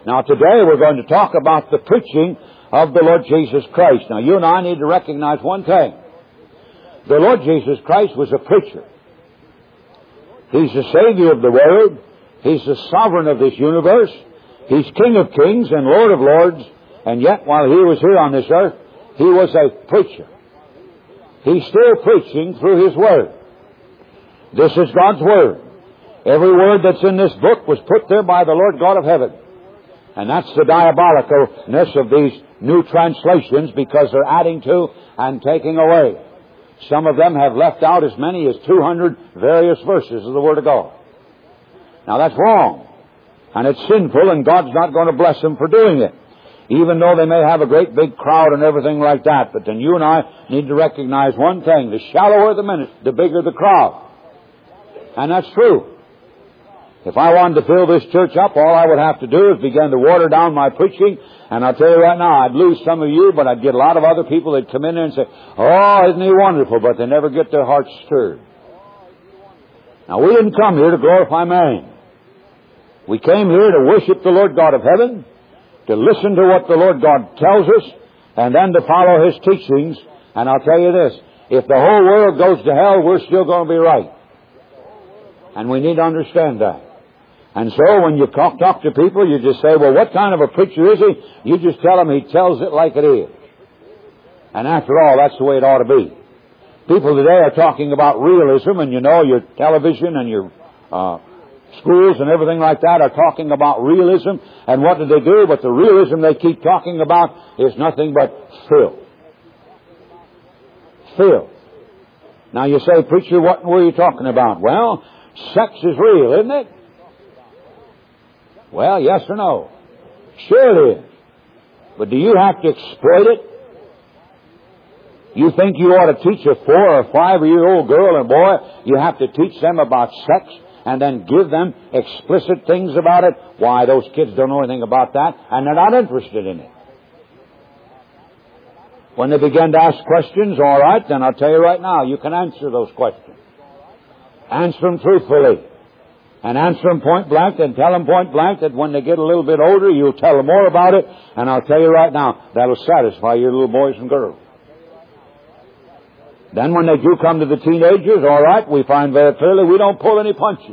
Now today we're going to talk about the preaching of the Lord Jesus Christ. Now you and I need to recognize one thing. The Lord Jesus Christ was a preacher. He's the Savior of the world. He's the sovereign of this universe. He's King of kings and Lord of lords. And yet while He was here on this earth, He was a preacher. He's still preaching through His Word. This is God's Word. Every word that's in this book was put there by the Lord God of heaven. And that's the diabolicalness of these new translations, because they're adding to and taking away. Some of them have left out as many as 200 various verses of the Word of God. Now that's wrong. And it's sinful, and God's not going to bless them for doing it. Even though they may have a great big crowd and everything like that. But then you and I need to recognize one thing. The shallower the ministry, the bigger the crowd. And that's true. If I wanted to fill this church up, all I would have to do is begin to water down my preaching. And I'll tell you right now, I'd lose some of you, but I'd get a lot of other people that come in there and say, "Oh, isn't He wonderful?" But they never get their hearts stirred. Now, we didn't come here to glorify man. We came here to worship the Lord God of heaven, to listen to what the Lord God tells us, and then to follow His teachings. And I'll tell you this, if the whole world goes to hell, we're still going to be right. And we need to understand that. And so when you talk to people, you just say, "Well, what kind of a preacher is he?" You just tell them he tells it like it is. And after all, that's the way it ought to be. People today are talking about realism, and you know, your television and your schools and everything like that are talking about realism. And what do they do? But the realism they keep talking about is nothing but filth. Filth. Now you say, "Preacher, what were you talking about?" Well, sex is real, isn't it? Well, yes or no? Sure it is. But do you have to exploit it? You think you ought to teach a 4 or 5-year-old girl or boy, you have to teach them about sex and then give them explicit things about it? Why, those kids don't know anything about that, and they're not interested in it. When they begin to ask questions, all right, then I'll tell you right now, you can answer those questions. Answer them truthfully. And answer them point blank, and tell them point blank that when they get a little bit older, you'll tell them more about it. And I'll tell you right now, that'll satisfy your little boys and girls. Then when they do come to the teenagers, all right, we find very clearly we don't pull any punches.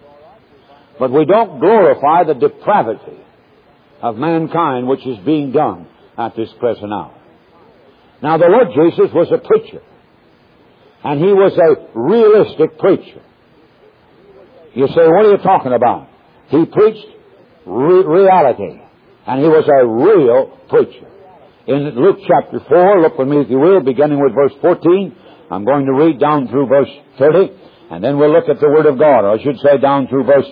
But we don't glorify the depravity of mankind which is being done at this present hour. Now the Lord Jesus was a preacher. And He was a realistic preacher. You say, "What are you talking about?" He preached reality. And He was a real preacher. In Luke chapter 4, look with me if you will, beginning with verse 14. I'm going to read down through verse 30. And then we'll look at the Word of God. Or I should say down through verse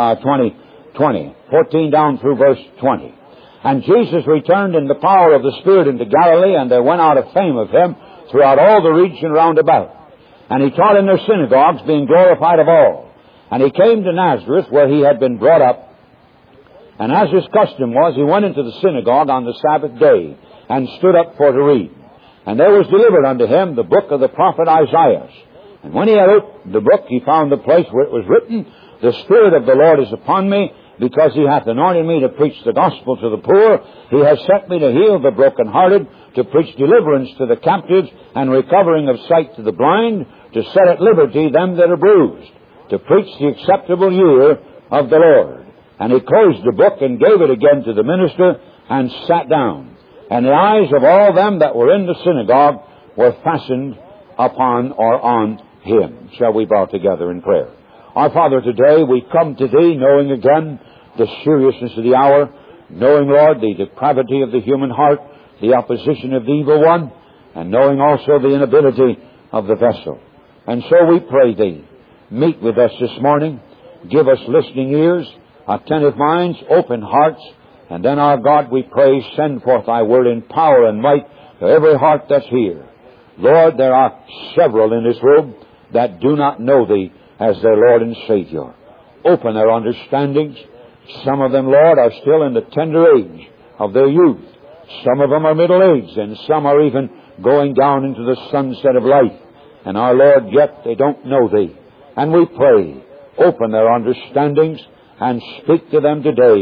20. 14 down through verse 20. "And Jesus returned in the power of the Spirit into Galilee, and there went out a fame of Him throughout all the region round about. And He taught in their synagogues, being glorified of all. And He came to Nazareth, where He had been brought up. And as His custom was, He went into the synagogue on the Sabbath day, and stood up for to read. And there was delivered unto Him the book of the prophet Isaiah. And when He had opened the book, He found the place where it was written, The Spirit of the Lord is upon me, because He hath anointed me to preach the gospel to the poor. He has sent me to heal the brokenhearted, to preach deliverance to the captives, and recovering of sight to the blind, to set at liberty them that are bruised, to preach the acceptable year of the Lord. And He closed the book and gave it again to the minister, and sat down. And the eyes of all them that were in the synagogue were fastened upon or on Him. Shall we bow together in prayer? Our Father, today we come to Thee knowing again the seriousness of the hour, knowing, Lord, the depravity of the human heart, the opposition of the evil one, and knowing also the inability of the vessel. And so we pray Thee, meet with us this morning, give us listening ears, attentive minds, open hearts, and then, our God, we pray, send forth Thy word in power and might to every heart that's here. Lord, there are several in this room that do not know Thee as their Lord and Savior. Open their understandings. Some of them, Lord, are still in the tender age of their youth. Some of them are middle-aged, and some are even going down into the sunset of life. And our Lord, yet they don't know Thee. And we pray, open their understandings and speak to them today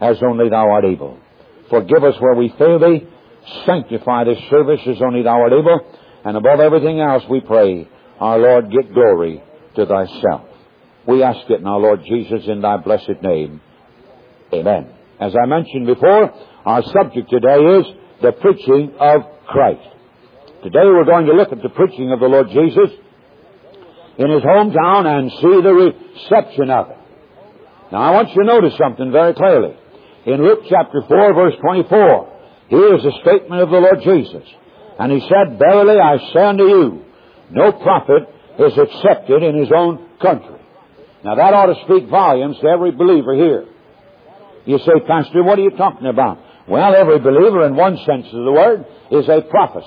as only Thou art able. Forgive us where we fail Thee. Sanctify this service as only Thou art able. And above everything else, we pray, our Lord, get glory to Thyself. We ask it now, Lord Jesus, in Thy blessed name. Amen. As I mentioned before, our subject today is the preaching of Christ. Today we're going to look at the preaching of the Lord Jesus in His hometown and see the reception of it. Now I want you to notice something very clearly. In Luke chapter 4, verse 24, here is a statement of the Lord Jesus. And He said, Verily I say unto you, no prophet is accepted in his own country. Now that ought to speak volumes to every believer here. You say, Pastor, what are you talking about? Well, every believer in one sense of the word is a prophet.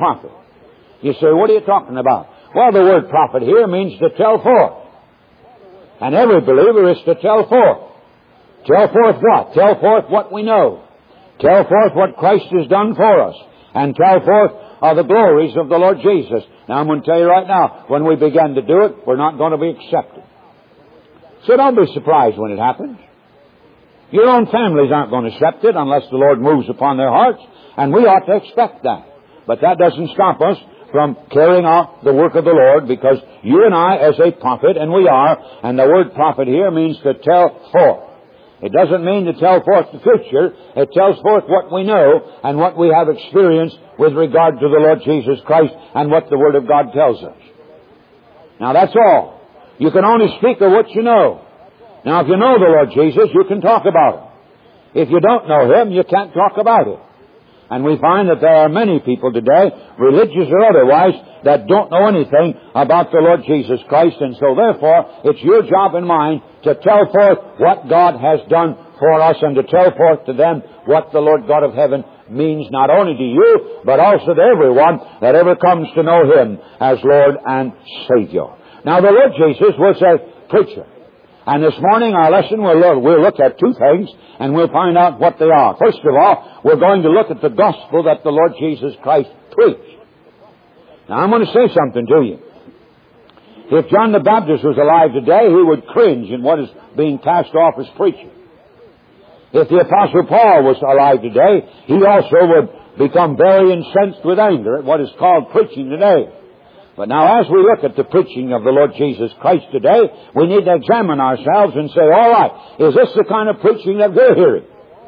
You say, what are you talking about? Well, the word prophet here means to tell forth. And every believer is to tell forth. Tell forth what? Tell forth what we know. Tell forth what Christ has done for us. And tell forth of the glories of the Lord Jesus. Now, I'm going to tell you right now, when we begin to do it, we're not going to be accepted. So don't be surprised when it happens. Your own families aren't going to accept it unless the Lord moves upon their hearts, and we ought to expect that. But that doesn't stop us from carrying out the work of the Lord, because you and I, as a prophet, and we are, and the word prophet here means to tell forth. It doesn't mean to tell forth the future. It tells forth what we know and what we have experienced with regard to the Lord Jesus Christ and what the Word of God tells us. Now that's all. You can only speak of what you know. Now if you know the Lord Jesus, you can talk about Him. If you don't know Him, you can't talk about Him. And we find that there are many people today, religious or otherwise, that don't know anything about the Lord Jesus Christ. And so therefore, it's your job and mine to tell forth what God has done for us and to tell forth to them what the Lord God of heaven means not only to you, but also to everyone that ever comes to know Him as Lord and Savior. Now the Lord Jesus was a preacher. And this morning our lesson, we'll look at two things, and we'll find out what they are. First of all, we're going to look at the gospel that the Lord Jesus Christ preached. Now I'm going to say something to you. If John the Baptist was alive today, he would cringe in what is being cast off as preaching. If the Apostle Paul was alive today, he also would become very incensed with anger at what is called preaching today. But now as we look at the preaching of the Lord Jesus Christ today, we need to examine ourselves and say, all right, is this the kind of preaching that we're hearing?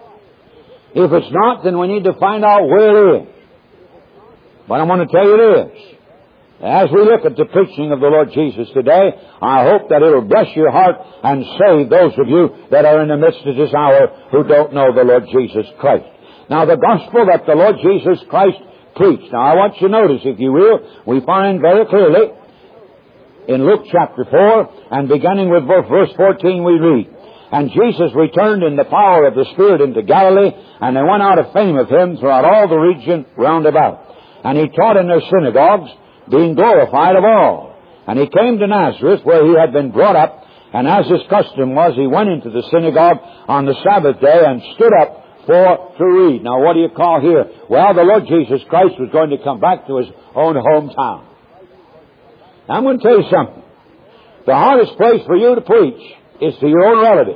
If it's not, then we need to find out where it is. But I want to tell you this. As we look at the preaching of the Lord Jesus today, I hope that it will bless your heart and save those of you that are in the midst of this hour who don't know the Lord Jesus Christ. Now the gospel that the Lord Jesus Christ preached. Now I want you to notice, if you will, we find very clearly in Luke chapter 4 and beginning with verse 14 we read, And Jesus returned in the power of the Spirit into Galilee, and there went out a fame of Him throughout all the region round about. And He taught in their synagogues, being glorified of all. And He came to Nazareth, where He had been brought up, and as His custom was, He went into the synagogue on the Sabbath day and stood up for to read. Now what do you call here? Well, the Lord Jesus Christ was going to come back to His own hometown. Now, I'm going to tell you something. The hardest place for you to preach is to your own relative.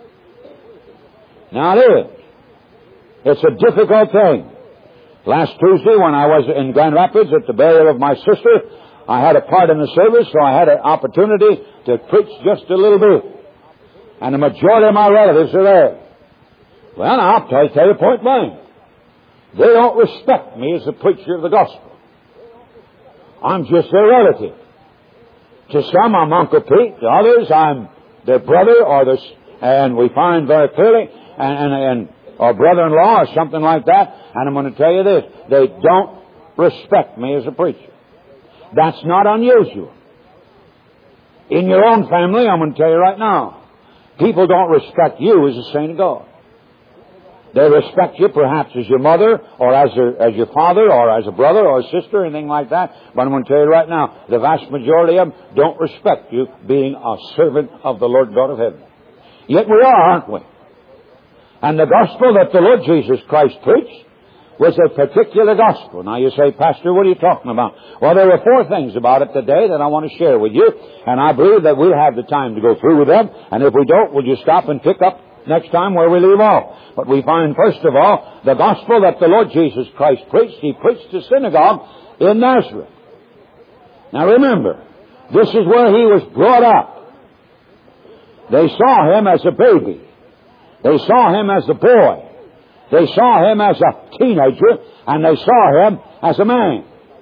Now it is. It's a difficult thing. Last Tuesday when I was in Grand Rapids at the burial of my sister, I had a part in the service, so I had an opportunity to preach just a little bit. And the majority of my relatives are there. Well, now, I'll tell you point blank. They don't respect me as a preacher of the gospel. I'm just their relative. To some, I'm Uncle Pete. To others, I'm their brother, and we find very clearly, or brother-in-law, or something like that. And I'm going to tell you this. They don't respect me as a preacher. That's not unusual. In your own family, I'm going to tell you right now, people don't respect you as a saint of God. They respect you perhaps as your mother or as your father or as a brother or a sister, anything like that. But I'm going to tell you right now, the vast majority of them don't respect you being a servant of the Lord God of heaven. Yet we are, aren't we? And the gospel that the Lord Jesus Christ preached was a particular gospel. Now you say, Pastor, what are you talking about? Well, there were 4 things about it today that I want to share with you. And I believe that we'll have the time to go through with them. And if we don't, we'll just stop and pick up next time where we leave off. But we find, first of all, the gospel that the Lord Jesus Christ preached. He preached to synagogue in Nazareth. Now remember, this is where he was brought up. They saw him as a baby. They saw him as a boy. They saw him as a teenager, and they saw him as a man.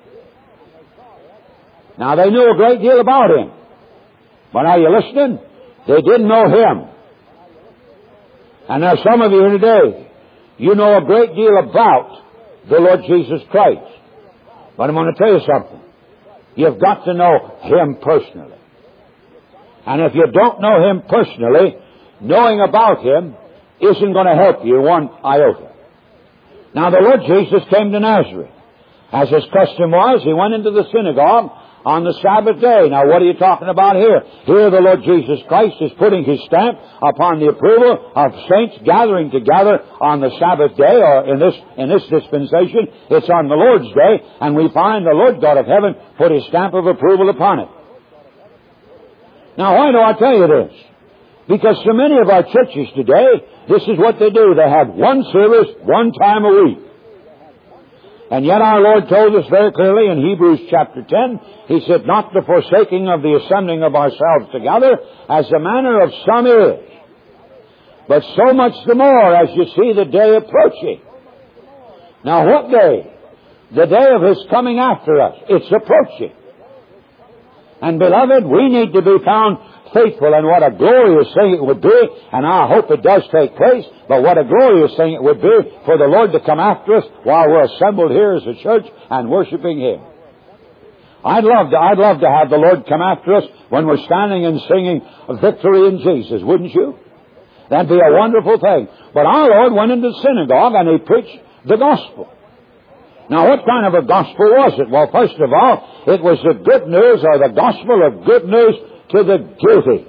Now they knew a great deal about him. But are you listening? They didn't know him. And there are some of you today, you know a great deal about the Lord Jesus Christ. But I'm going to tell you something. You've got to know him personally. And if you don't know him personally, knowing about him isn't going to help you one iota. Now the Lord Jesus came to Nazareth. As his custom was, he went into the synagogue on the Sabbath day. Now what are you talking about here? Here the Lord Jesus Christ is putting his stamp upon the approval of saints gathering together on the Sabbath day, or in this dispensation, it's on the Lord's day, and we find the Lord God of heaven put his stamp of approval upon it. Now why do I tell you this? Because so many of our churches today, this is what they do. They have one service, one time a week. And yet our Lord told us very clearly in Hebrews chapter 10, he said, not the forsaking of the assembling of ourselves together, as the manner of some is, but so much the more as you see the day approaching. Now what day? The day of his coming after us. It's approaching. And beloved, we need to be found faithful, and what a glorious thing it would be, and I hope it does take place, but what a glorious thing it would be for the Lord to come after us while we're assembled here as a church and worshiping him. I'd love to have the Lord come after us when we're standing and singing victory in Jesus, wouldn't you? That'd be a wonderful thing. But our Lord went into the synagogue and he preached the gospel. Now, what kind of a gospel was it? Well, first of all, it was the good news, or the gospel of good news to the guilty.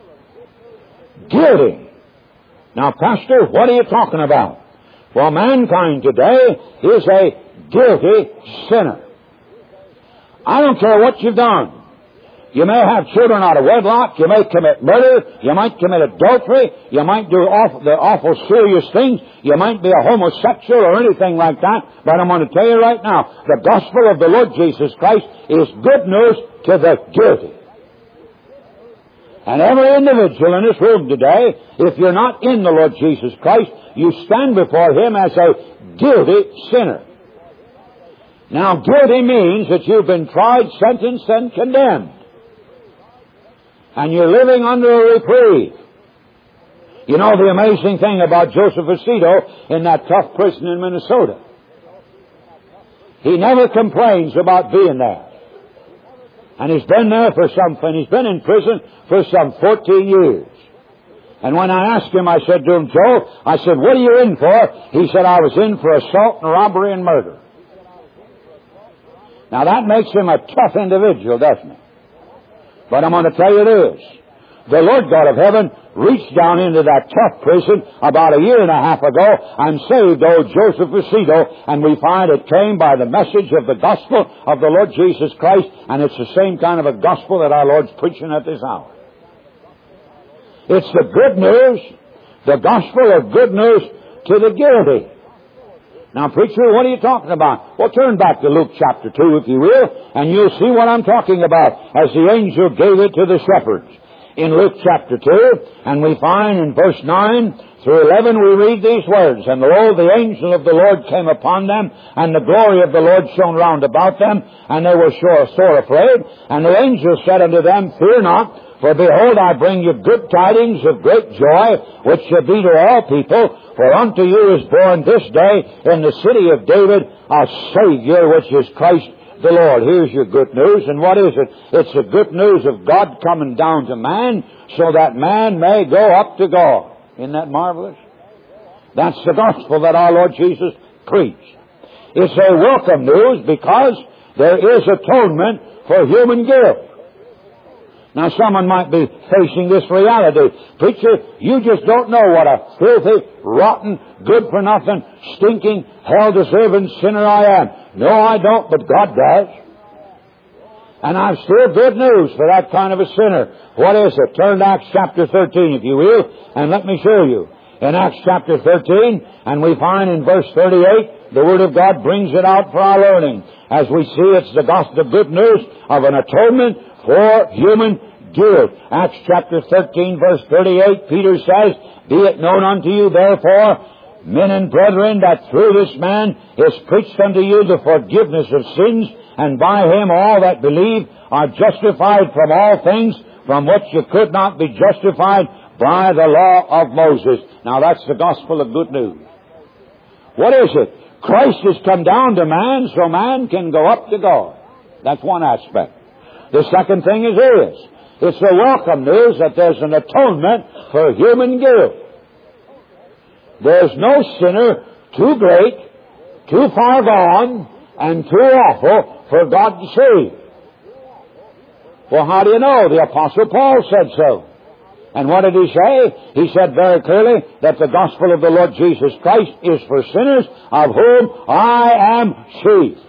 Guilty. Now, Pastor, what are you talking about? Well, mankind today is a guilty sinner. I don't care what you've done. You may have children out of wedlock. You may commit murder. You might commit adultery. You might do the awful serious things. You might be a homosexual or anything like that. But I'm going to tell you right now, the gospel of the Lord Jesus Christ is good news to the guilty. And every individual in this room today, if you're not in the Lord Jesus Christ, you stand before him as a guilty sinner. Now, guilty means that you've been tried, sentenced, and condemned. And you're living under a reprieve. You know the amazing thing about Joseph Aceto in that tough prison in Minnesota? He never complains about being there. And he's been there for he's been in prison for some 14 years. And when I asked him, I said to him, Joe, I said, what are you in for? He said, I was in for assault and robbery and murder. Now that makes him a tough individual, doesn't it? But I'm going to tell you this. The Lord God of heaven reached down into that tough prison about a year and a half ago and saved old Joseph Aceto, and we find it came by the message of the gospel of the Lord Jesus Christ, and it's the same kind of a gospel that our Lord's preaching at this hour. It's the good news, the gospel of good news to the guilty. Now, preacher, what are you talking about? Well, turn back to Luke chapter 2, if you will, and you'll see what I'm talking about as the angel gave it to the shepherds. In Luke chapter 2, and we find in verse 9 through 11, we read these words, and lo, the angel of the Lord came upon them, and the glory of the Lord shone round about them, and they were sore afraid. And the angel said unto them, Fear not, for behold, I bring you good tidings of great joy, which shall be to all people. For unto you is born this day in the city of David a Savior, which is Christ the Lord. Here's your good news. And what is it? It's the good news of God coming down to man so that man may go up to God. Isn't that marvelous? That's the gospel that our Lord Jesus preached. It's a welcome news because there is atonement for human guilt. Now, someone might be facing this reality. Preacher, you just don't know what a filthy, rotten, good-for-nothing, stinking, hell-deserving sinner I am. No, I don't, but God does. And I've still good news for that kind of a sinner. What is it? Turn to Acts chapter 13, if you will, and let me show you. In Acts chapter 13, and we find in verse 38, the Word of God brings it out for our learning. As we see, it's the gospel, the good news of an atonement for human guilt. Acts chapter 13, verse 38, Peter says, "Be it known unto you, therefore, men and brethren, that through this man is preached unto you the forgiveness of sins, and by him all that believe are justified from all things from which you could not be justified by the law of Moses." Now that's the gospel of good news. What is it? Christ has come down to man so man can go up to God. That's one aspect. The second thing is this. It's the welcome news that there's an atonement for human guilt. There's no sinner too great, too far gone, and too awful for God to save. Well, how do you know? The Apostle Paul said so. And what did he say? He said very clearly that the gospel of the Lord Jesus Christ is for sinners, of whom I am chief.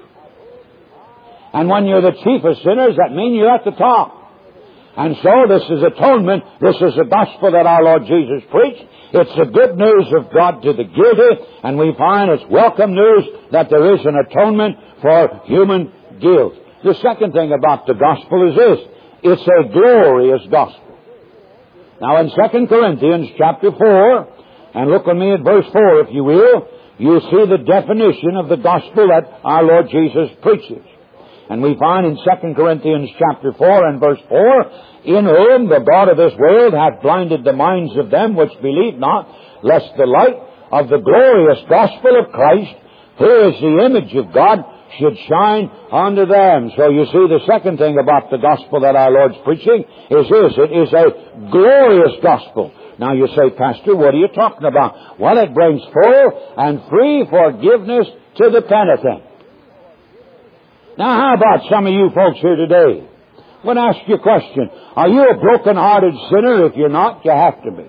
And when you're the chief of sinners, that means you're at the top. And so this is atonement. This is the gospel that our Lord Jesus preached. It's the good news of God to the guilty, and we find it's welcome news that there is an atonement for human guilt. The second thing about the gospel is this. It's a glorious gospel. Now in 2 Corinthians chapter 4, and look with me at verse 4 if you will, you'll see the definition of the gospel that our Lord Jesus preaches. And we find in 2 Corinthians chapter 4 and verse 4, "In whom the God of this world hath blinded the minds of them which believe not, lest the light of the glorious gospel of Christ, who is the image of God, should shine unto them." So you see, the second thing about the gospel that our Lord's preaching is this. It is a glorious gospel. Now you say, "Pastor, what are you talking about?" Well, it brings full and free forgiveness to the penitent. Now, how about some of you folks here today? I'm going to ask you a question. Are you a broken-hearted sinner? If you're not, you have to be.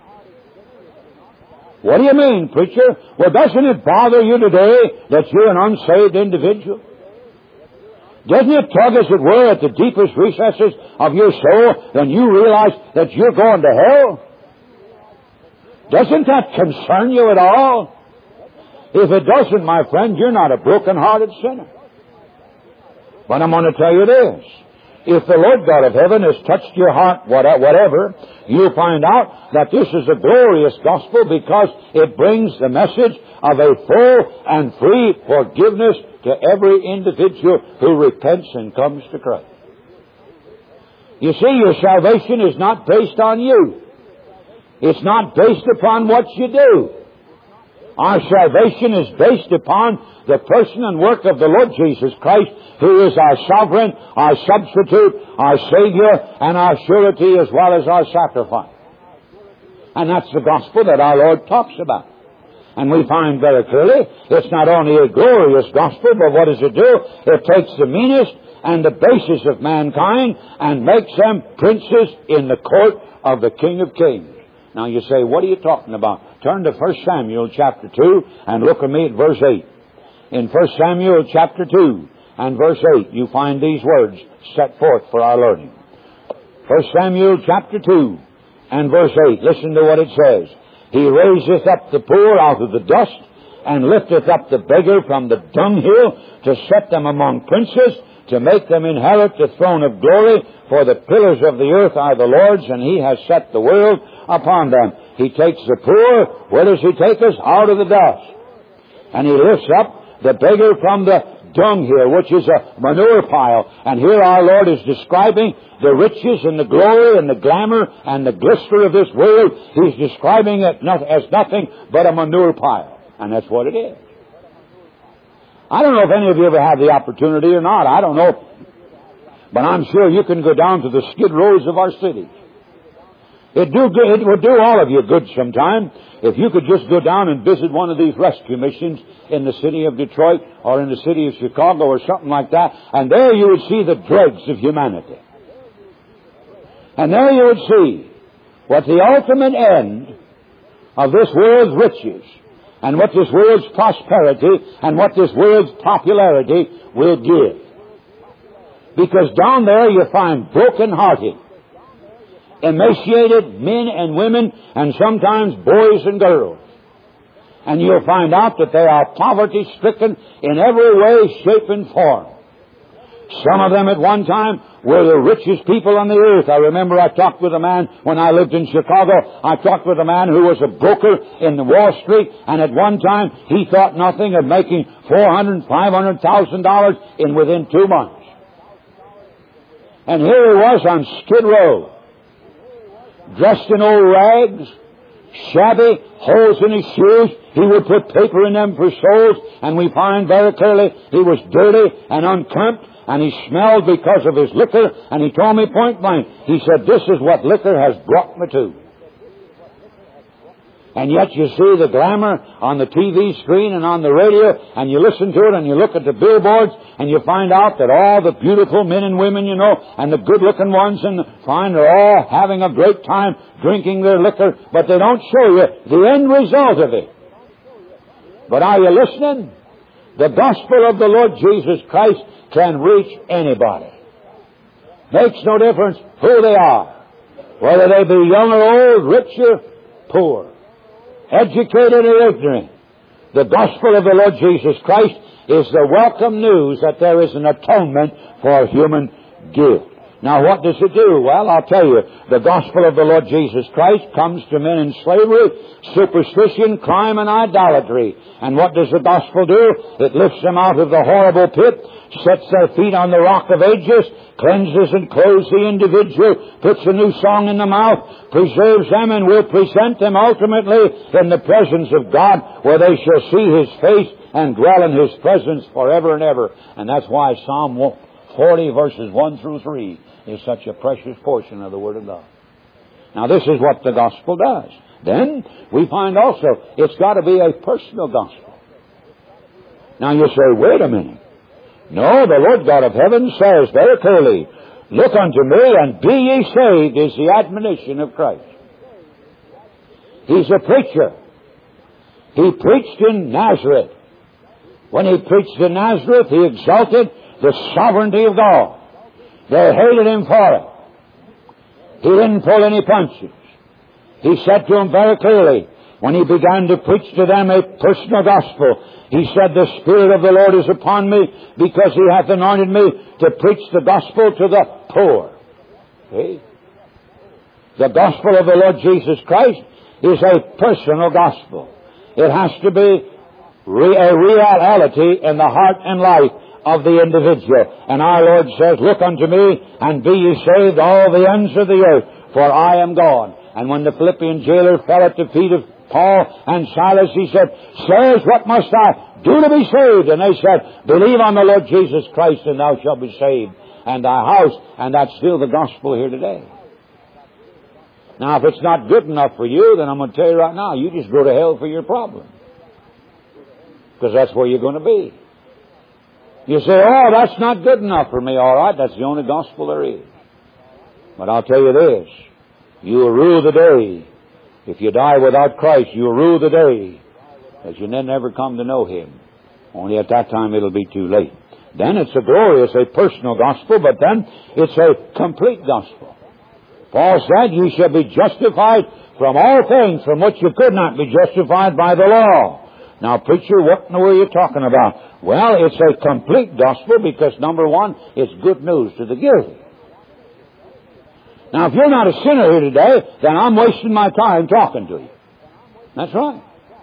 What do you mean, preacher? Well, doesn't it bother you today that you're an unsaved individual? Doesn't it tug, as it were, at the deepest recesses of your soul when you realize that you're going to hell? Doesn't that concern you at all? If it doesn't, my friend, you're not a broken-hearted sinner. But I'm going to tell you this. If the Lord God of heaven has touched your heart, whatever, you'll find out that this is a glorious gospel because it brings the message of a full and free forgiveness to every individual who repents and comes to Christ. You see, your salvation is not based on you. It's not based upon what you do. Our salvation is based upon the person and work of the Lord Jesus Christ, who is our sovereign, our substitute, our Savior, and our surety as well as our sacrifice. And that's the gospel that our Lord talks about. And we find very clearly it's not only a glorious gospel, but what does it do? It takes the meanest and the basest of mankind and makes them princes in the court of the King of Kings. Now you say, what are you talking about? Turn to 1 Samuel chapter 2 and look at me at verse 8. In 1 Samuel chapter 2 and verse 8, you find these words set forth for our learning. 1 Samuel chapter 2 and verse 8, listen to what it says. "He raiseth up the poor out of the dust, and lifteth up the beggar from the dunghill, to set them among princes, to make them inherit the throne of glory. For the pillars of the earth are the Lord's, and He has set the world upon them." He takes the poor. Where does He take us? Out of the dust. And He lifts up the beggar from the dunghill, which is a manure pile. And here our Lord is describing the riches and the glory and the glamour and the glister of this world. He's describing it as nothing but a manure pile. And that's what it is. I don't know if any of you ever had the opportunity or not. I don't know. But I'm sure you can go down to the skid rows of our city. It would do all of you good sometime if you could just go down and visit one of these rescue missions in the city of Detroit or in the city of Chicago or something like that, and there you would see the dregs of humanity. And there you would see what the ultimate end of this world's riches and what this world's prosperity and what this world's popularity will give. Because down there you find broken-hearted, emaciated men and women, and sometimes boys and girls. And you'll find out that they are poverty-stricken in every way, shape, and form. Some of them at one time were the richest people on the earth. I remember I talked with a man when I lived in Chicago. I talked with a man who was a broker in Wall Street, and at one time he thought nothing of making $400,000, $500,000 in within 2 months. And here he was on Skid Row, dressed in old rags, shabby, holes in his shoes. He would put paper in them for soles, and we find very clearly he was dirty and unkempt, and he smelled because of his liquor, and he told me point blank, he said, this is what liquor has brought me to. And yet you see the glamour on the TV screen and on the radio, and you listen to it, and you look at the billboards, and you find out that all the beautiful men and women, you know, and the good-looking ones, and find they're all having a great time drinking their liquor, but they don't show you the end result of it. But are you listening? The gospel of the Lord Jesus Christ can reach anybody. Makes no difference who they are, whether they be young or old, rich or poor, educated or ignorant. The gospel of the Lord Jesus Christ is the welcome news that there is an atonement for human guilt. Now, what does it do? Well, I'll tell you. The gospel of the Lord Jesus Christ comes to men in slavery, superstition, crime, and idolatry. And what does the gospel do? It lifts them out of the horrible pit, sets their feet on the rock of ages, cleanses and clothes the individual, puts a new song in the mouth, preserves them, and will present them ultimately in the presence of God, where they shall see His face and dwell in His presence forever and ever. And that's why Psalm 40 verses 1 through 3 is such a precious portion of the Word of God. Now, this is what the gospel does. Then, we find also, it's got to be a personal gospel. Now, you say, wait a minute. No, the Lord God of heaven says very clearly, look unto me and be ye saved, is the admonition of Christ. He's a preacher. He preached in Nazareth. When He preached in Nazareth, He exalted the sovereignty of God. They hated Him for it. He didn't pull any punches. He said to them very clearly, when He began to preach to them a personal gospel, He said, the Spirit of the Lord is upon me, because He hath anointed me to preach the gospel to the poor. See? The gospel of the Lord Jesus Christ is a personal gospel. It has to be a reality in the heart and life of the individual. And our Lord says, look unto me and be ye saved, all the ends of the earth, for I am God. And when the Philippian jailer fell at the feet of Paul and Silas, he said, sirs, what must I do to be saved? And they said, believe on the Lord Jesus Christ, and thou shalt be saved, and thy house. And that's still the gospel here today. Now, if it's not good enough for you, then I'm going to tell you right now, you just go to hell for your problem. Because that's where you're going to be. You say, oh, that's not good enough for me. All right, that's the only gospel there is. But I'll tell you this. You will rue the day. If you die without Christ, you will rue the day that you never come to know Him. Only at that time it'll be too late. Then it's a glorious, a personal gospel, but then it's a complete gospel. Paul said, you shall be justified from all things from which you could not be justified by the law. Now, preacher, what in the world are you talking about? Well, it's a complete gospel because, number one, it's good news to the guilty. Now, if you're not a sinner here today, then I'm wasting my time talking to you. That's right.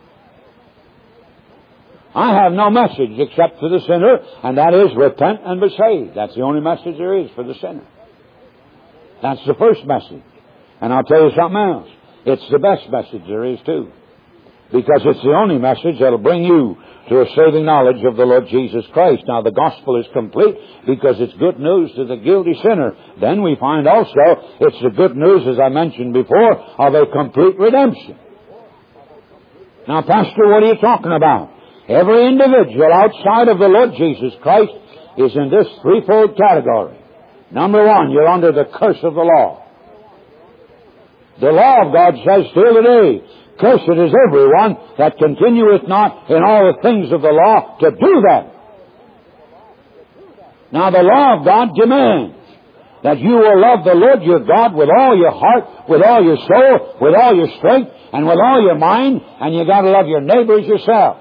I have no message except for the sinner, and that is repent and be saved. That's the only message there is for the sinner. That's the first message. And I'll tell you something else. It's the best message there is, too. Because it's the only message that'll bring you to a saving knowledge of the Lord Jesus Christ. Now, the gospel is complete because it's good news to the guilty sinner. Then we find also it's the good news, as I mentioned before, of a complete redemption. Now, Pastor, what are you talking about? Every individual outside of the Lord Jesus Christ is in this threefold category. Number one, you're under the curse of the law. The law of God says still today, cursed is everyone that continueth not in all the things of the law to do them. Now the law of God demands that you will love the Lord your God with all your heart, with all your soul, with all your strength, and with all your mind, and you got to love your neighbor as yourself.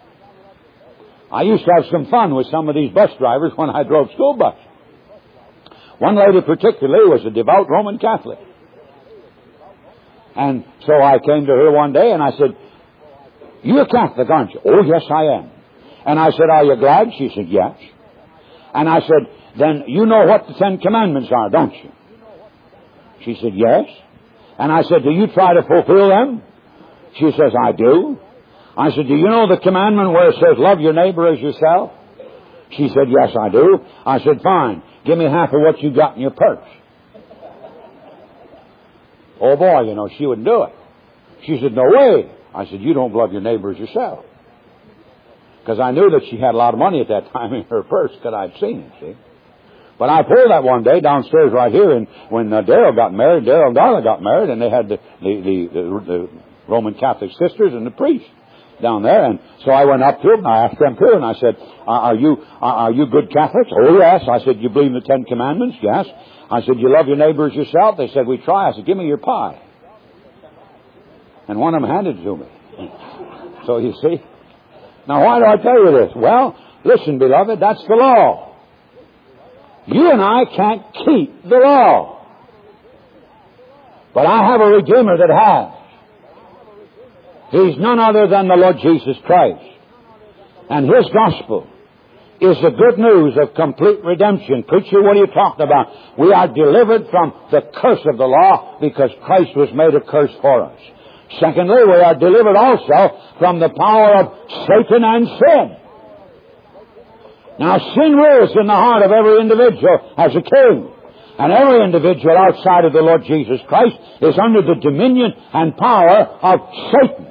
I used to have some fun with some of these bus drivers when I drove school bus. One lady particularly was a devout Roman Catholic. And so I came to her one day and I said, "You're a Catholic, aren't you?" "Oh, yes, I am." And I said, "Are you glad?" She said, "Yes." And I said, "Then you know what the 10 Commandments are, don't you?" She said, "Yes." And I said, "Do you try to fulfill them?" She says, "I do." I said, "Do you know the commandment where it says, love your neighbor as yourself?" She said, "Yes, I do." I said, "Fine. Give me half of what you got in your purse." Oh boy, you know, she wouldn't do it. She said, "No way." I said, "You don't love your neighbor as yourself." Because I knew that she had a lot of money at that time in her purse, because I'd seen it, see. But I pulled that one day downstairs right here, and when Darrell got married, Darrell and Darla got married, and they had the Roman Catholic sisters and the priest down there, and so I went up to them, I asked them too, and I said, are you good Catholics?" "Oh, yes." I said, "You believe in the 10 Commandments?" "Yes." I said, "You love your neighbor as yourself?" They said, "We try." I said, "Give me your pie." And one of them handed it to me. So you see. Now why do I tell you this? Well, listen, beloved, that's the law. You and I can't keep the law. But I have a Redeemer that has. He's none other than the Lord Jesus Christ. And His gospel is the good news of complete redemption. Preacher, what are you talking about? We are delivered from the curse of the law because Christ was made a curse for us. Secondly, we are delivered also from the power of Satan and sin. Now, sin rules in the heart of every individual as a king. And every individual outside of the Lord Jesus Christ is under the dominion and power of Satan.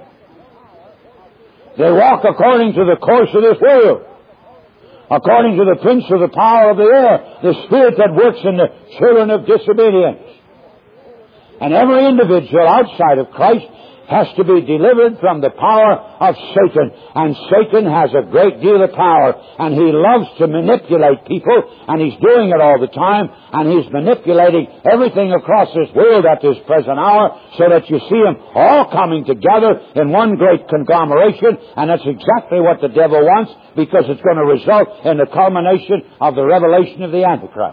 They walk according to the course of this world, according to the prince of the power of the air, the spirit that works in the children of disobedience. And every individual outside of Christ has to be delivered from the power of Satan. And Satan has a great deal of power, and he loves to manipulate people, and he's doing it all the time, and he's manipulating everything across this world at this present hour, so that you see them all coming together in one great conglomeration, and that's exactly what the devil wants, because it's going to result in the culmination of the revelation of the Antichrist.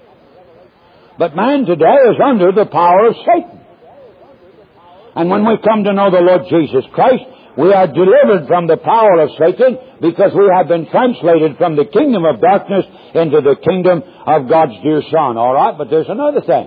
But man today is under the power of Satan. And when we come to know the Lord Jesus Christ, we are delivered from the power of Satan because we have been translated from the kingdom of darkness into the kingdom of God's dear Son. All right, but there's another thing.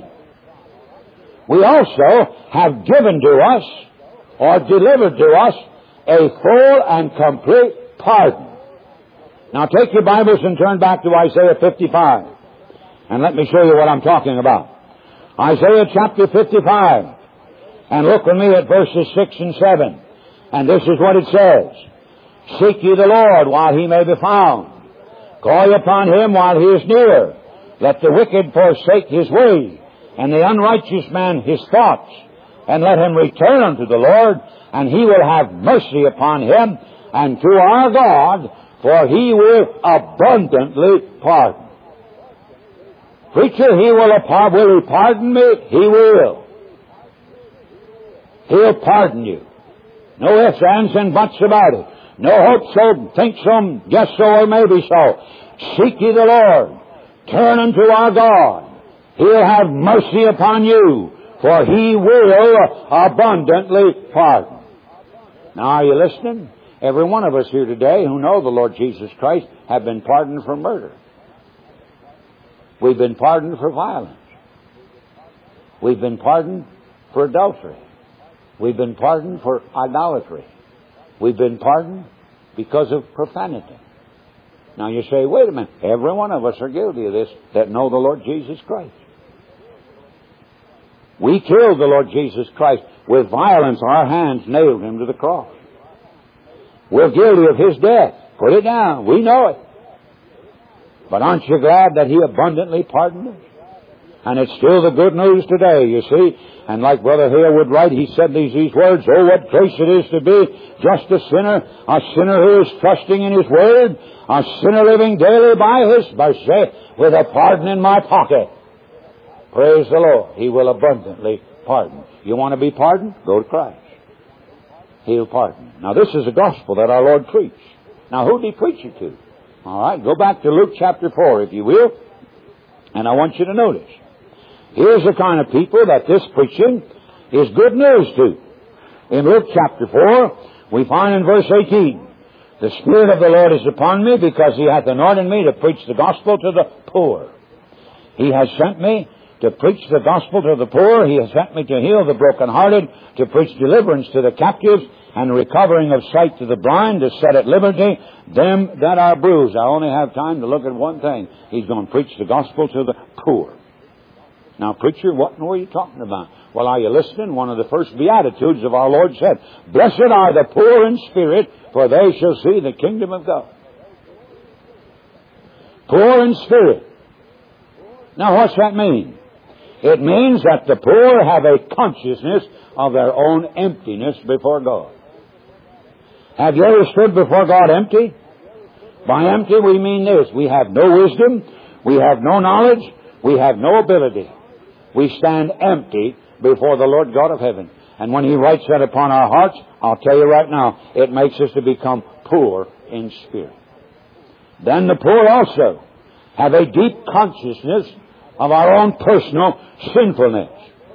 We also have given to us, or delivered to us, a full and complete pardon. Now take your Bibles and turn back to Isaiah 55. And let me show you what I'm talking about. Isaiah chapter 55. And look with me at verses 6 and 7. And this is what it says. "Seek ye the Lord while He may be found. Call upon Him while He is near. Let the wicked forsake his way, and the unrighteous man his thoughts. And let him return unto the Lord, and He will have mercy upon him, and to our God, for He will abundantly pardon." Preacher, will He pardon me? He will. He'll pardon you. No ifs, ands, and buts about it. No hope so, think so, guess so, or maybe so. Seek ye the Lord. Turn unto our God. He'll have mercy upon you, for He will abundantly pardon. Now, are you listening? Every one of us here today who know the Lord Jesus Christ have been pardoned for murder. We've been pardoned for violence. We've been pardoned for adultery. We've been pardoned for idolatry. We've been pardoned because of profanity. Now you say, wait a minute, every one of us are guilty of this that know the Lord Jesus Christ. We killed the Lord Jesus Christ with violence. Our hands nailed Him to the cross. We're guilty of His death. Put it down. We know it. But aren't you glad that He abundantly pardoned us? And it's still the good news today, you see. And like Brother Hale would write, he said these words, "Oh, what grace it is to be just a sinner who is trusting in His Word, a sinner living daily by His mercy, with a pardon in my pocket." Praise the Lord. He will abundantly pardon. You want to be pardoned? Go to Christ. He'll pardon. Now, this is the gospel that our Lord preached. Now, who did He preach it to? All right, go back to Luke chapter 4, if you will, and I want you to notice. Here's the kind of people that this preaching is good news to. In Luke chapter 4, we find in verse 18, "The Spirit of the Lord is upon me, because He hath anointed me to preach the gospel to the poor. He has sent me to preach the gospel to the poor. He has sent me to heal the brokenhearted, to preach deliverance to the captives, and recovering of sight to the blind, to set at liberty them that are bruised." I only have time to look at one thing. He's going to preach the gospel to the poor. Now, preacher, what are you talking about? Well, are you listening? One of the first Beatitudes of our Lord said, "Blessed are the poor in spirit, for they shall see the kingdom of God." Poor in spirit. Now, what's that mean? It means that the poor have a consciousness of their own emptiness before God. Have you ever stood before God empty? By empty, we mean this. We have no wisdom. We have no knowledge. We have no ability. We stand empty before the Lord God of heaven. And when He writes that upon our hearts, I'll tell you right now, it makes us to become poor in spirit. Then the poor also have a deep consciousness of our own personal sinfulness.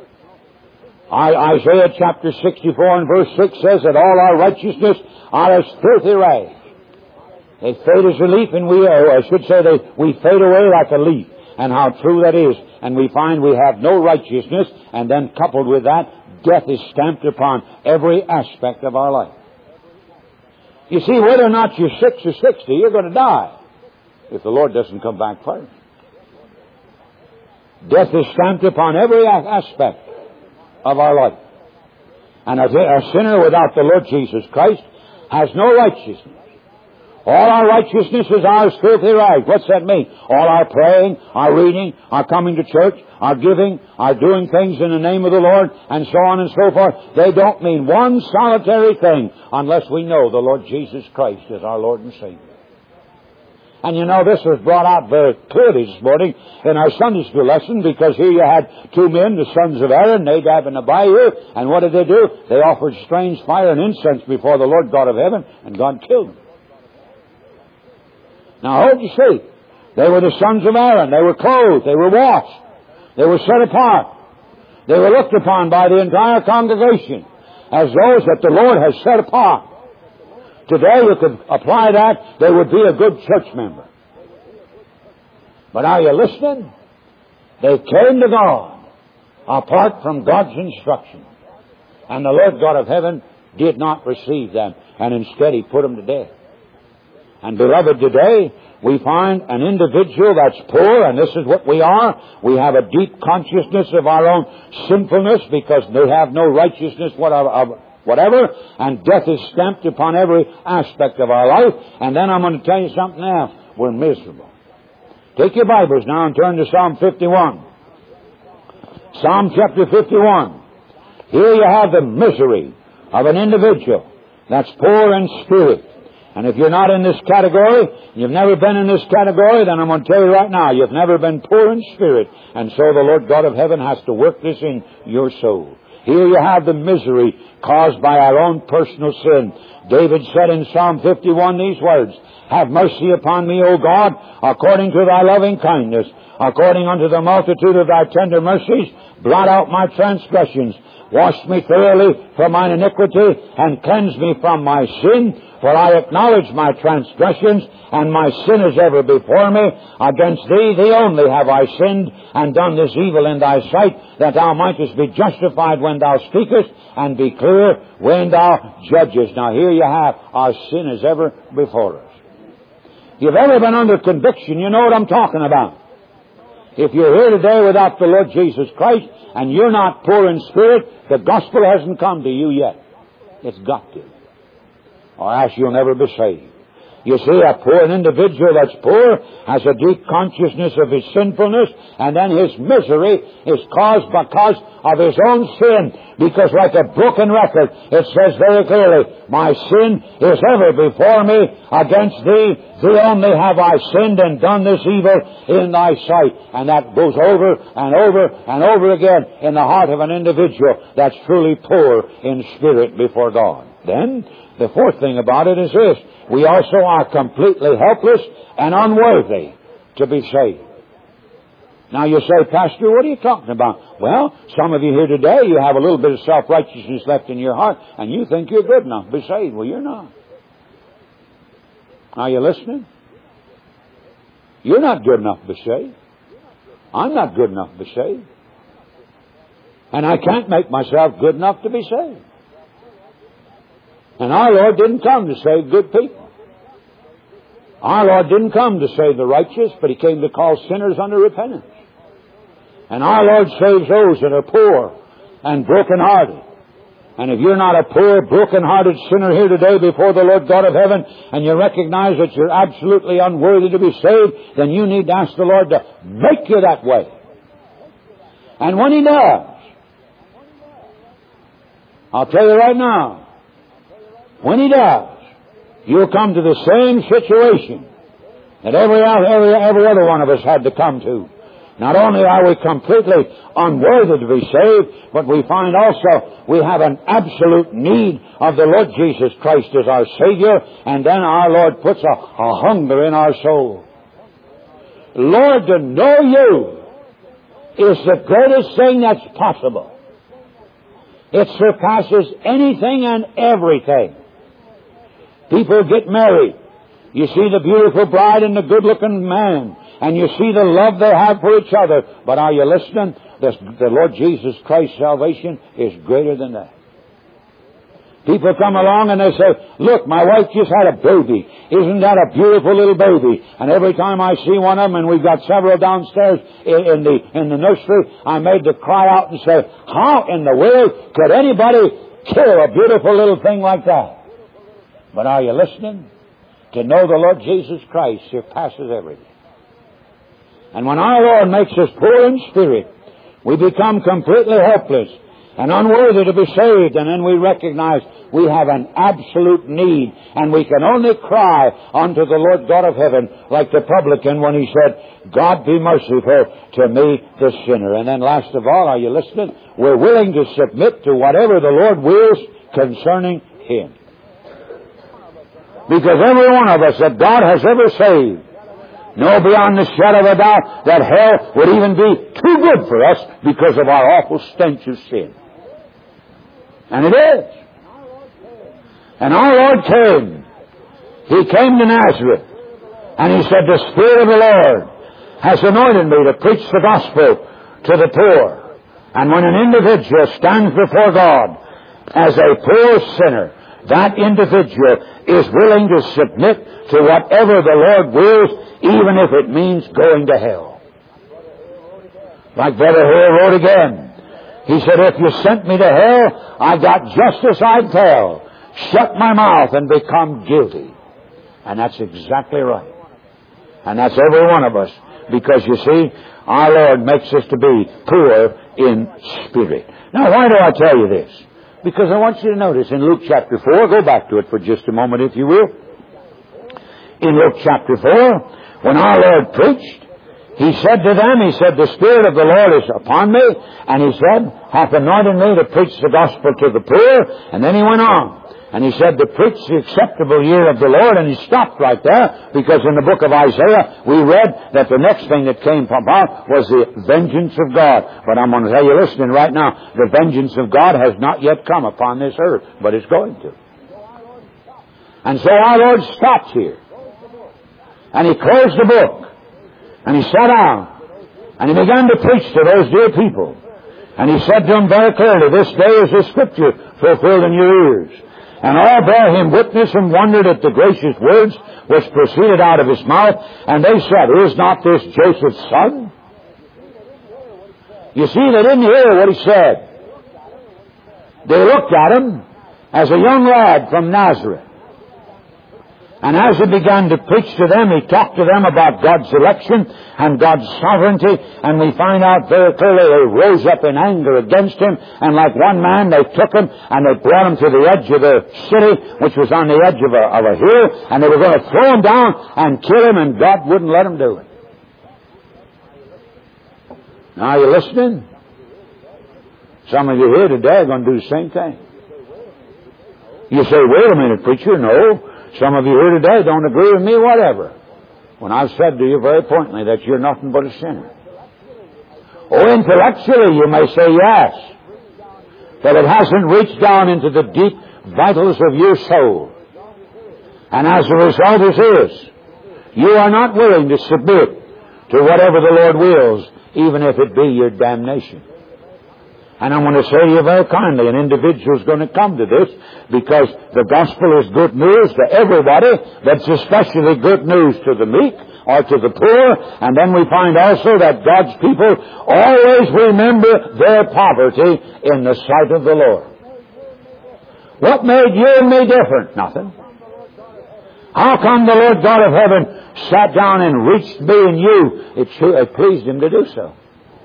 Isaiah chapter 64 and verse 6 says that all our righteousness are as filthy rags. They fade as a leaf, and we fade away like a leaf. And how true that is. And we find we have no righteousness, and then coupled with that, death is stamped upon every aspect of our life. You see, whether or not you're 6 or 60, you're going to die if the Lord doesn't come back first. Death is stamped upon every aspect of our life. And a sinner without the Lord Jesus Christ has no righteousness. All our righteousness is ours, filthy rags. What's that mean? All our praying, our reading, our coming to church, our giving, our doing things in the name of the Lord, and so on and so forth, they don't mean one solitary thing unless we know the Lord Jesus Christ is our Lord and Savior. And you know, this was brought out very clearly this morning in our Sunday school lesson, because here you had two men, the sons of Aaron, Nadab and Abihu, and what did they do? They offered strange fire and incense before the Lord God of heaven, and God killed them. Now, hold you see, they were the sons of Aaron. They were clothed. They were washed. They were set apart. They were looked upon by the entire congregation as those that the Lord has set apart. Today, you could apply that, they would be a good church member. But are you listening? They came to God apart from God's instruction. And the Lord God of heaven did not receive them, and instead He put them to death. And beloved, today we find an individual that's poor, and this is what we are. We have a deep consciousness of our own sinfulness because they have no righteousness whatever, and death is stamped upon every aspect of our life. And then I'm going to tell you something else. We're miserable. Take your Bibles now and turn to Psalm 51. Psalm chapter 51. Here you have the misery of an individual that's poor in spirit. And if you're not in this category, you've never been in this category, then I'm going to tell you right now, you've never been poor in spirit. And so the Lord God of heaven has to work this in your soul. Here you have the misery caused by our own personal sin. David said in Psalm 51 these words, "Have mercy upon me, O God, according to thy loving kindness, according unto the multitude of thy tender mercies, blot out my transgressions. Wash me thoroughly from mine iniquity, and cleanse me from my sin. For I acknowledge my transgressions, and my sin is ever before me. Against thee, thee only, have I sinned, and done this evil in thy sight, that thou mightest be justified when thou speakest, and be clear when thou judgest." Now here you have, our sin is ever before us. If you've ever been under conviction, you know what I'm talking about. If you're here today without the Lord Jesus Christ, and you're not poor in spirit, the gospel hasn't come to you yet. It's got to. Or else you'll never be saved. You see, an individual that's poor has a deep consciousness of his sinfulness, and then his misery is caused because of his own sin. Because like a broken record, it says very clearly, my sin is ever before me against thee. Thee only have I sinned and done this evil in thy sight. And that goes over and over and over again in the heart of an individual that's truly poor in spirit before God. Then, the fourth thing about it is this. We also are completely helpless and unworthy to be saved. Now you say, Pastor, what are you talking about? Well, some of you here today, you have a little bit of self-righteousness left in your heart, and you think you're good enough to be saved. Well, you're not. Are you listening? You're not good enough to be saved. I'm not good enough to be saved. And I can't make myself good enough to be saved. And our Lord didn't come to save good people. Our Lord didn't come to save the righteous, but He came to call sinners unto repentance. And our Lord saves those that are poor and broken-hearted. And if you're not a poor, broken-hearted sinner here today before the Lord God of heaven, and you recognize that you're absolutely unworthy to be saved, then you need to ask the Lord to make you that way. And when He does, I'll tell you right now, when He does, you'll come to the same situation that every other one of us had to come to. Not only are we completely unworthy to be saved, but we find also we have an absolute need of the Lord Jesus Christ as our Savior, and then our Lord puts a hunger in our soul. Lord, to know You is the greatest thing that's possible. It surpasses anything and everything. People get married. You see the beautiful bride and the good-looking man, and you see the love they have for each other. But are you listening? The Lord Jesus Christ's salvation is greater than that. People come along and they say, look, my wife just had a baby. Isn't that a beautiful little baby? And every time I see one of them, and we've got several downstairs in the nursery, I'm made to cry out and say, how in the world could anybody kill a beautiful little thing like that? But are you listening? To know the Lord Jesus Christ surpasses everything. And when our Lord makes us poor in spirit, we become completely helpless and unworthy to be saved, and then we recognize we have an absolute need, and we can only cry unto the Lord God of heaven like the publican when he said, God be merciful to me, the sinner. And then last of all, are you listening? We're willing to submit to whatever the Lord wills concerning Him. Because every one of us that God has ever saved know beyond the shadow of a doubt that hell would even be too good for us because of our awful stench of sin. And it is. And our Lord came. He came to Nazareth. And He said, the Spirit of the Lord has anointed me to preach the gospel to the poor. And when an individual stands before God as a poor sinner, that individual is willing to submit to whatever the Lord wills, even if it means going to hell. Like Brother Hale wrote again. He said, if you sent me to hell, I got justice I'd tell. Shut my mouth and become guilty. And that's exactly right. And that's every one of us. Because you see, our Lord makes us to be poor in spirit. Now, why do I tell you this? Because I want you to notice in Luke chapter 4, go back to it for just a moment if you will. In Luke chapter 4, when our Lord preached, He said to them, He said, the Spirit of the Lord is upon me, and He said, hath anointed me to preach the gospel to the poor. And then He went on. And He said to preach the acceptable year of the Lord, and He stopped right there, because in the book of Isaiah we read that the next thing that came about was the vengeance of God. But I'm going to tell you, listening right now, the vengeance of God has not yet come upon this earth, but it's going to. And so our Lord stopped here. And He closed the book. And He sat down. And He began to preach to those dear people. And He said to them very clearly, this day is the Scripture fulfilled in your ears. And all bare Him witness and wondered at the gracious words which proceeded out of His mouth. And they said, is not this Joseph's son? You see, they didn't hear what He said. They looked at Him as a young lad from Nazareth. And as he began to preach to them, he talked to them about God's election and God's sovereignty, and we find out very clearly they rose up in anger against him, and like one man they took him and they brought him to the edge of the city, which was on the edge of a hill, and they were going to throw him down and kill him, and God wouldn't let them do it. Now, are you listening? Some of you here today are going to do the same thing. You say, wait a minute, preacher, no. Some of you here today don't agree with me, whatever. When I've said to you very pointedly that you're nothing but a sinner. Oh, intellectually you may say yes, but it hasn't reached down into the deep vitals of your soul. And as a result is this, you are not willing to submit to whatever the Lord wills, even if it be your damnation. And I'm going to say to you very kindly, an individual is going to come to this because the gospel is good news to everybody, but it's especially good news to the meek or to the poor. And then we find also that God's people always remember their poverty in the sight of the Lord. What made you and me different? Nothing. How come the Lord God of heaven sat down and reached me and you? It pleased Him to do so.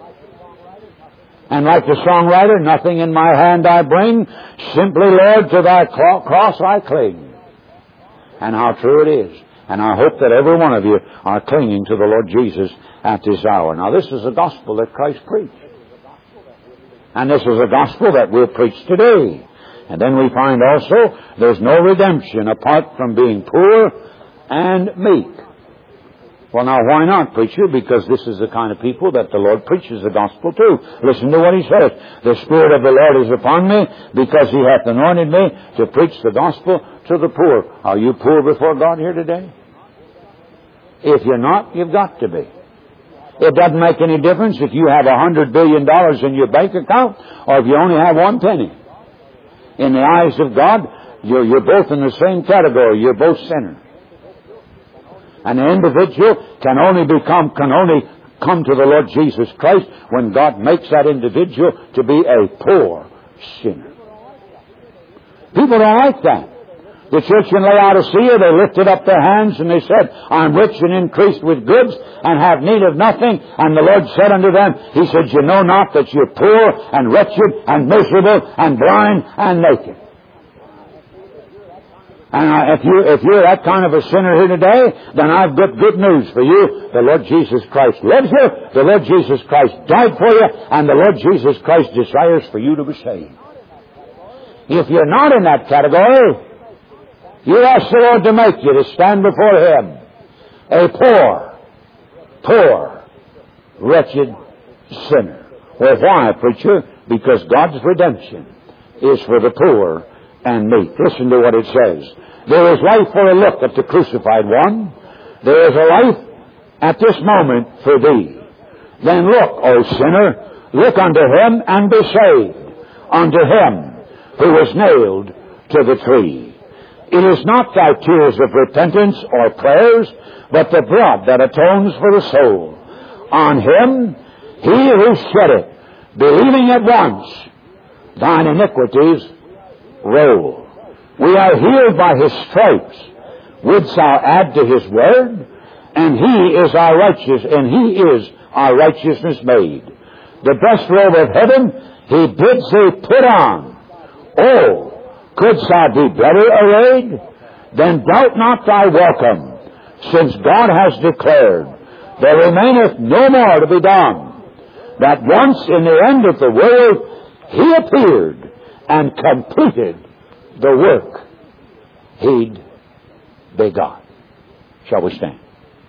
And like the songwriter, nothing in my hand I bring, simply, Lord, to thy cross I cling. And how true it is. And I hope that every one of you are clinging to the Lord Jesus at this hour. Now, this is a gospel that Christ preached. And this is a gospel that we'll preach today. And then we find also there's no redemption apart from being poor and meek. Well, now, why not, preacher? Because this is the kind of people that the Lord preaches the gospel to. Listen to what He says. The Spirit of the Lord is upon me, because He hath anointed me to preach the gospel to the poor. Are you poor before God here today? If you're not, you've got to be. It doesn't make any difference if you have $100 billion in your bank account, or if you only have 1 penny. In the eyes of God, you're both in the same category. You're both sinners. And the individual can only come to the Lord Jesus Christ when God makes that individual to be a poor sinner. People don't like that. The church in Laodicea, they lifted up their hands and they said, I'm rich and increased with goods and have need of nothing. And the Lord said unto them, He said, you know not that you're poor and wretched and miserable and blind and naked. And if you're that kind of a sinner here today, then I've got good news for you. The Lord Jesus Christ loves you. The Lord Jesus Christ died for you. And the Lord Jesus Christ desires for you to be saved. If you're not in that category, you ask the Lord to make you to stand before Him a poor, wretched sinner. Well, why, preacher? Because God's redemption is for the poor and meek. Listen to what it says. There is life for a look at the crucified one. There is a life at this moment for thee. Then look, O sinner, look unto Him and be saved, unto Him who was nailed to the tree. It is not thy tears of repentance or prayers, but the blood that atones for the soul. On Him, He who shed it, believing at once, thine iniquities roll. We are healed by His stripes. Wouldst thou add to His word? And He is our righteousness made. The best robe of heaven He bids thee put on. Oh, couldst thou be better arrayed? Then doubt not thy welcome, since God has declared, there remaineth no more to be done, that once in the end of the world He appeared and completed the work He'd begun. Shall we stand?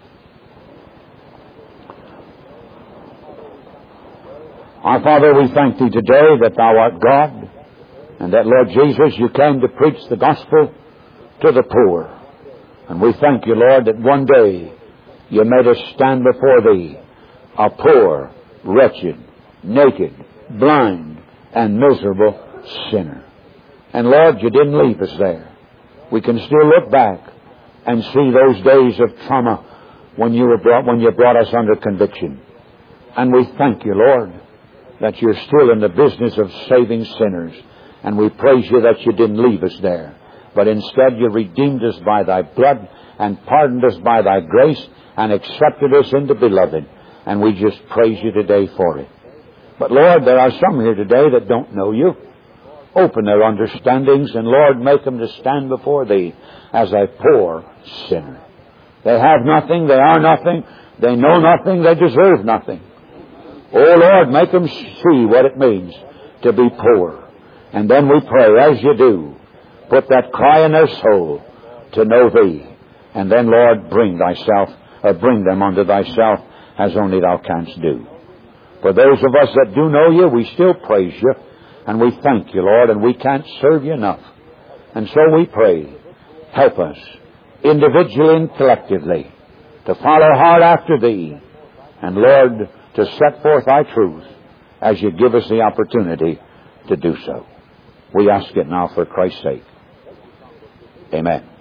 Our Father, we thank Thee today that Thou art God, and that, Lord Jesus, You came to preach the gospel to the poor. And we thank You, Lord, that one day You made us stand before Thee, a poor, wretched, naked, blind, and miserable sinner. And Lord, You didn't leave us there. We can still look back and see those days of trauma when You brought us under conviction. And we thank You, Lord, that You're still in the business of saving sinners. And we praise You that You didn't leave us there. but instead you redeemed us by thy blood and pardoned us by thy grace and accepted us into beloved. And we just praise you today for it. But Lord, there are some here today that don't know you. Open their understandings, and Lord, make them to stand before thee as a poor sinner. They have nothing, they are nothing, they know nothing, they deserve nothing. Oh Lord, make them see what it means to be poor. And then we pray, as you do, put that cry in their soul to know thee. And then, Lord, bring them unto thyself as only thou canst do. For those of us that do know you, we still praise you, and we thank you, Lord, and we can't serve you enough. And so we pray, help us, individually and collectively, to follow hard after thee, and Lord, to set forth thy truth as you give us the opportunity to do so. We ask it now for Christ's sake. Amen.